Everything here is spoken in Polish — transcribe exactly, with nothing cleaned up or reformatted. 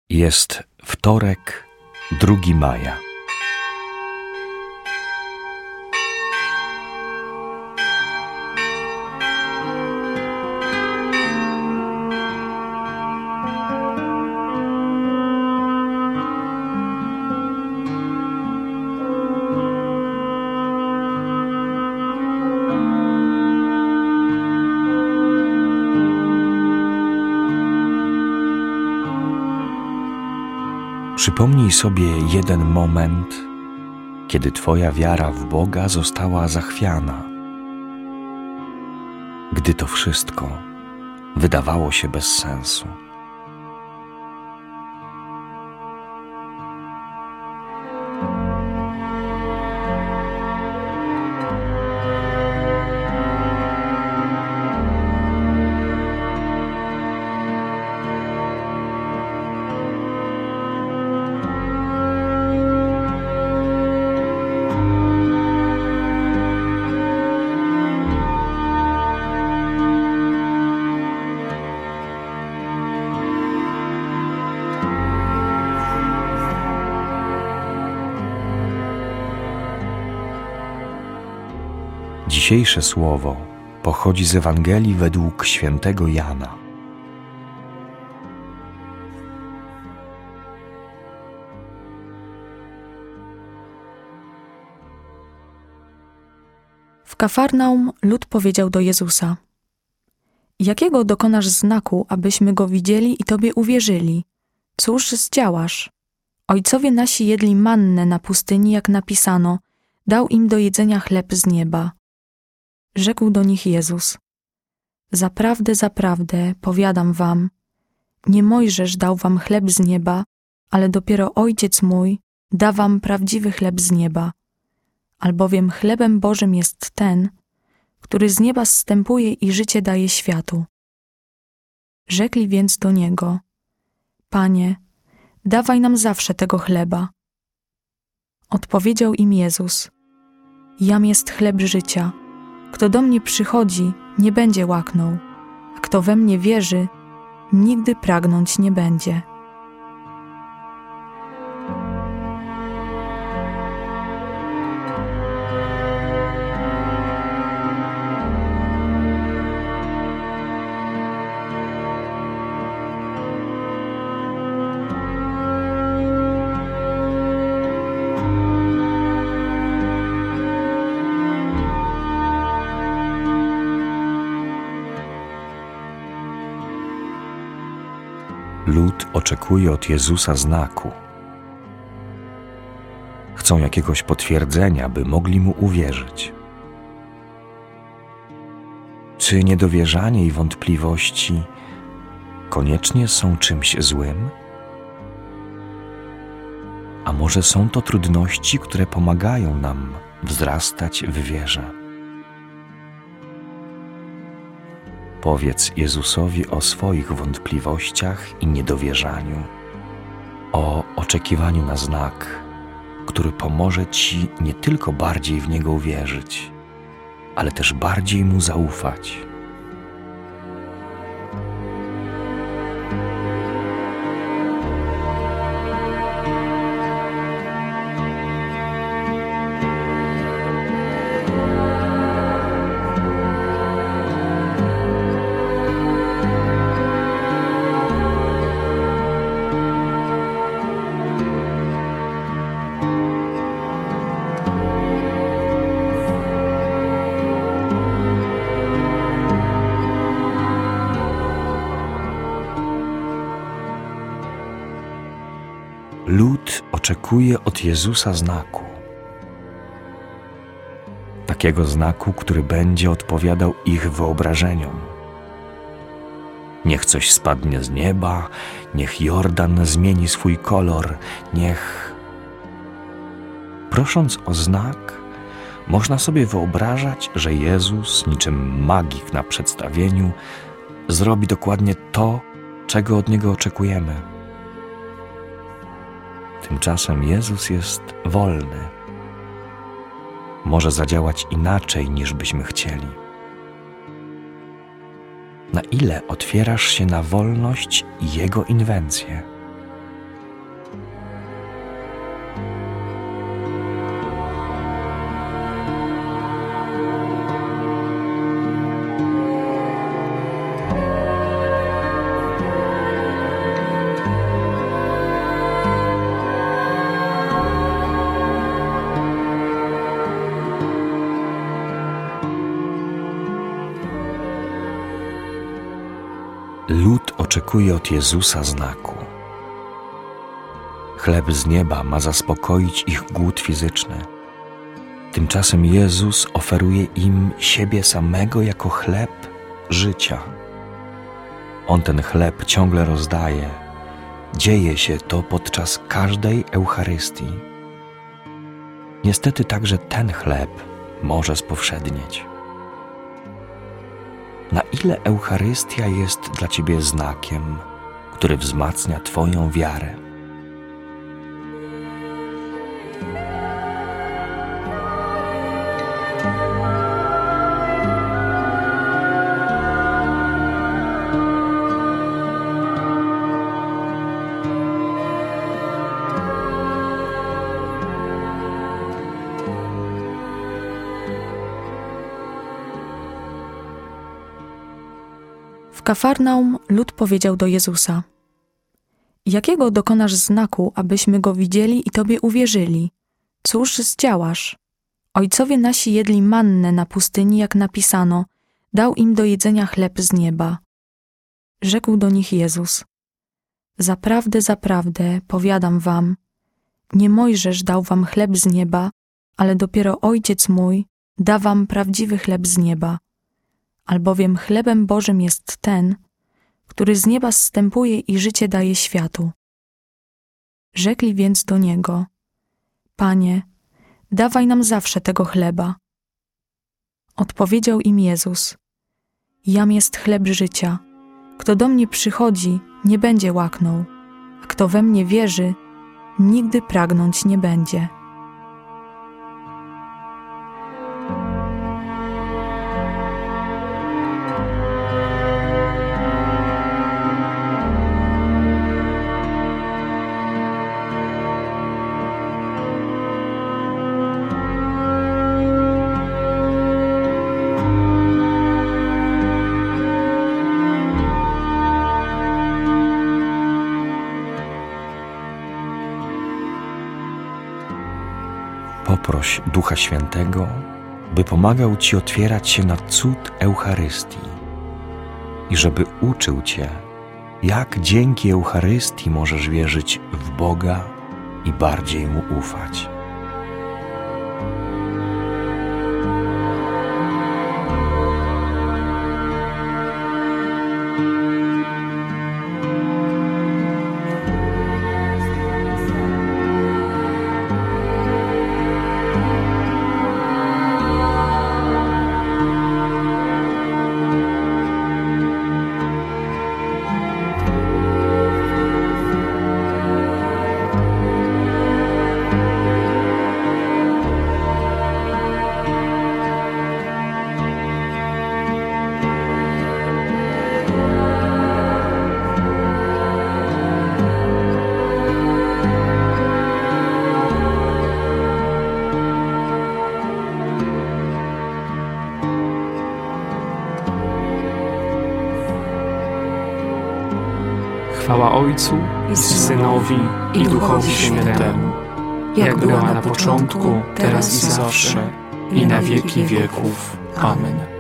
Jest wtorek, drugiego maja. Przypomnij sobie jeden moment, kiedy Twoja wiara w Boga została zachwiana. Gdy to wszystko wydawało się bez sensu. Dzisiejsze słowo pochodzi z Ewangelii według świętego Jana. W Kafarnaum lud powiedział do Jezusa: Jakiego dokonasz znaku, abyśmy go widzieli i Tobie uwierzyli? Cóż zdziałasz? Ojcowie nasi jedli mannę na pustyni, jak napisano, dał im do jedzenia chleb z nieba. Rzekł do nich Jezus: Zaprawdę, zaprawdę, powiadam wam, nie Mojżesz dał wam chleb z nieba, ale dopiero Ojciec mój da wam prawdziwy chleb z nieba. Albowiem chlebem Bożym jest ten, który z nieba zstępuje i życie daje światu. Rzekli więc do Niego: Panie, dawaj nam zawsze tego chleba. Odpowiedział im Jezus: Jam jest chleb życia. Kto do mnie przychodzi, nie będzie łaknął, a kto we mnie wierzy, nigdy pragnąć nie będzie. Lud oczekuje od Jezusa znaku. Chcą jakiegoś potwierdzenia, by mogli Mu uwierzyć. Czy niedowierzanie i wątpliwości koniecznie są czymś złym? A może są to trudności, które pomagają nam wzrastać w wierze? Powiedz Jezusowi o swoich wątpliwościach i niedowierzaniu, o oczekiwaniu na znak, który pomoże Ci nie tylko bardziej w Niego uwierzyć, ale też bardziej Mu zaufać. Lud oczekuje od Jezusa znaku. Takiego znaku, który będzie odpowiadał ich wyobrażeniom. Niech coś spadnie z nieba, niech Jordan zmieni swój kolor, niech... Prosząc o znak, można sobie wyobrażać, że Jezus, niczym magik na przedstawieniu, zrobi dokładnie to, czego od Niego oczekujemy. Tymczasem Jezus jest wolny. Może zadziałać inaczej, niż byśmy chcieli. Na ile otwierasz się na wolność i Jego inwencje? oczekuje od Jezusa znaku. Chleb z nieba ma zaspokoić ich głód fizyczny. Tymczasem Jezus oferuje im siebie samego jako chleb życia. On ten chleb ciągle rozdaje. Dzieje się to podczas każdej Eucharystii. Niestety także ten chleb może spowszednieć. Na ile Eucharystia jest dla Ciebie znakiem, który wzmacnia Twoją wiarę? W Kafarnaum lud powiedział do Jezusa: Jakiego dokonasz znaku, abyśmy go widzieli i Tobie uwierzyli? Cóż zdziałasz? Ojcowie nasi jedli mannę na pustyni, jak napisano, dał im do jedzenia chleb z nieba. Rzekł do nich Jezus: Zaprawdę, zaprawdę, powiadam wam, nie Mojżesz dał wam chleb z nieba, ale dopiero Ojciec mój da wam prawdziwy chleb z nieba. Albowiem chlebem Bożym jest ten, który z nieba zstępuje i życie daje światu. Rzekli więc do Niego: Panie, dawaj nam zawsze tego chleba. Odpowiedział im Jezus: Jam jest chleb życia. Kto do mnie przychodzi, nie będzie łaknął, a kto we mnie wierzy, nigdy pragnąć nie będzie. Poproś Ducha Świętego, by pomagał Ci otwierać się na cud Eucharystii i żeby uczył Cię, jak dzięki Eucharystii możesz wierzyć w Boga i bardziej Mu ufać. Chwała Ojcu i Synowi i Duchowi Świętemu, jak była na początku, teraz i zawsze, i na wieki wieków. Amen.